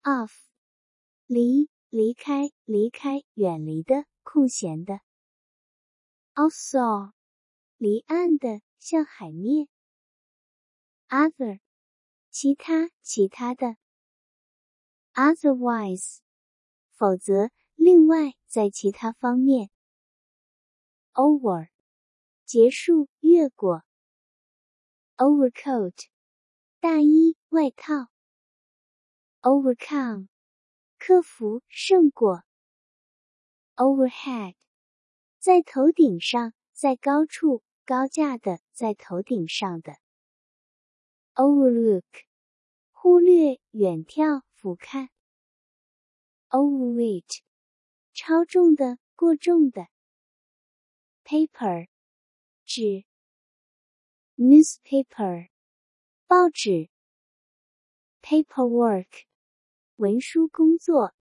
off， 离，离开，离开，远离的，空闲的。offshore， 离岸的，向海面。other， 其他，其他的。otherwise， 否则，另外，在其他方面。over， 结束，越过。overcoat， 大衣，外套。overcome， 克服，胜过。overhead， 在头顶上，在高处，高架的，在头顶上的。overlook， 忽略，远眺，俯瞰。overweight， 超重的，过重的。paper， 纸。newspaper， 报纸。paperwork， 文书工作。